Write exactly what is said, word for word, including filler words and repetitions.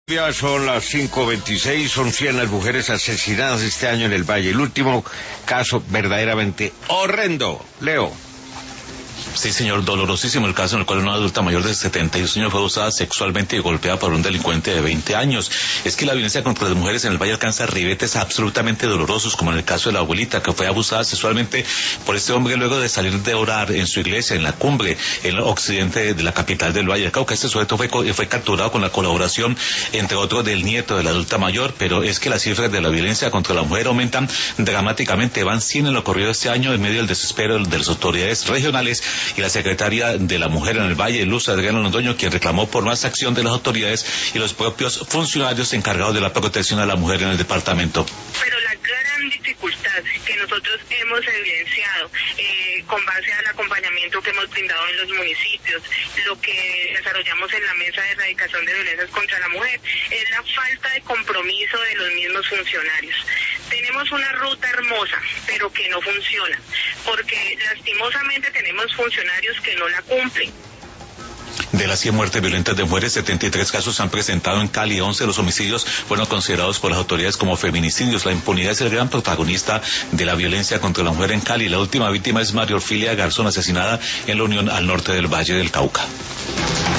Ya son las cinco veintiséis, son cien las mujeres asesinadas este año en el Valle. El último caso verdaderamente horrendo. Leo. Sí, señor, dolorosísimo el caso en el cual una adulta mayor de setenta y dos años fue abusada sexualmente y golpeada por un delincuente de veinte años. Es que la violencia contra las mujeres en el Valle alcanza ribetes absolutamente dolorosos, como en el caso de la abuelita, que fue abusada sexualmente por este hombre luego de salir de orar en su iglesia, en la cumbre, en el occidente de la capital del Valle del Cauca. Este sujeto fue, fue capturado con la colaboración, entre otros, del nieto de la adulta mayor, pero es que las cifras de la violencia contra la mujer aumentan dramáticamente. Van cien en lo ocurrido este año en medio del desespero de las autoridades regionales y la secretaria de la Mujer en el Valle, Luz Adriana Londoño, quien reclamó por más acción de las autoridades y los propios funcionarios encargados de la protección a la mujer en el departamento. Pero la gran dificultad que nosotros hemos evidenciado eh, con base al acompañamiento que hemos brindado en los municipios, lo que desarrollamos en la mesa de erradicación de violencias contra la mujer, es la falta de compromiso de los mismos funcionarios. Tenemos una ruta hermosa, pero que no funciona, porque lastimosamente tenemos funcionarios que no la cumplen. De las cien muertes violentas de mujeres, setenta y tres casos se han presentado en Cali. once de los homicidios fueron considerados por las autoridades como feminicidios. La impunidad es el gran protagonista de la violencia contra la mujer en Cali. La última víctima es María Orfilia Garzón, asesinada en la Unión al norte del Valle del Cauca.